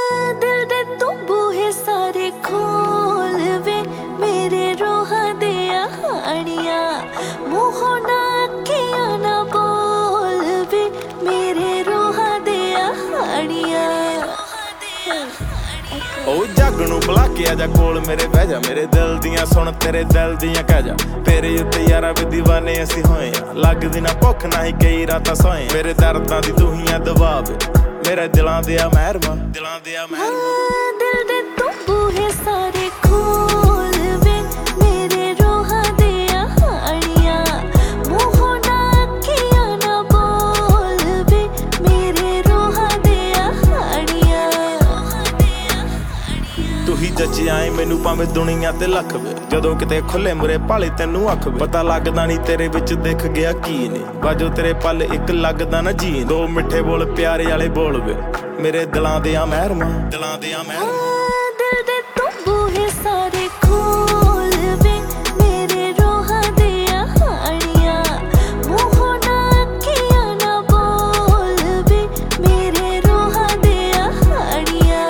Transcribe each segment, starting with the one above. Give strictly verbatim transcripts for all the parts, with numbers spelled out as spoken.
दिल दे तू बूहे सारे खोल वे मेरे रोहा दे हानिया मुँहों ना अखियां ना बोल वे मेरे रोहा दे हानिया। ओ जग नूं बुला के आजा कोल मेरे बह जा मेरे दिल दियां सुन तेरे दिल दियां कह जा तेरे उत्ते यारा वे दीवाने असीं होए आ लगदी ना भुख ना ही कई रातां सोए मेरे दर्दां दी तू ही आ दवा वे मेरे दिलां दे आ महरमा दिलां दे आ महरमा। दिल दे तू बूहे सारे खोल वे मेरे रोहा दे हानिया मुँहों ना अखियां ना बोल वे मेरे रोहा दे हानिया। तू ही जची आए मैनू भावें दुनिया ते लख वे जदों किते खुले मुरे भाले तैनू अख वे पता लगदा नहीं तेरे विच दिख गया की ने बाजो तेरे पल इक लगदा ना जी दो मिठे बोल प्यारे वाले बोल वे मेरे दिलां दे आ महरमा दिलां दे आ महरमा। दिल दे तू बूहे सारे खोल वे मेरे रोहा दे हानिया मुँहों ना अखियां ना बोल वे मेरे रोहा दे हानिया।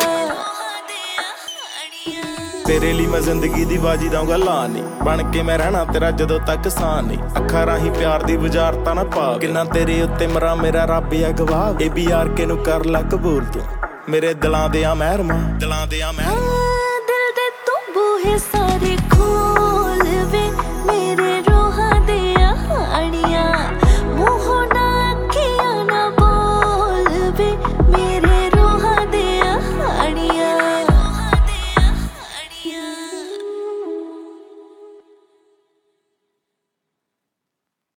तेरे लिए मैं जिंदगी दी बाजी दाऊंगा ला नहीं बन के मैं रहना तेरा जदों तक सान नहीं अखा राही प्यार दी बुझारता ना पा किन्ना तेरे उत्ते मरा मेरा रब है गवाह ए बी आर के नू कर ला कबूल तू मेरे दिलां दे आ महरमा दिलां दे आ महरमा। दिल दे तू बूहे सारे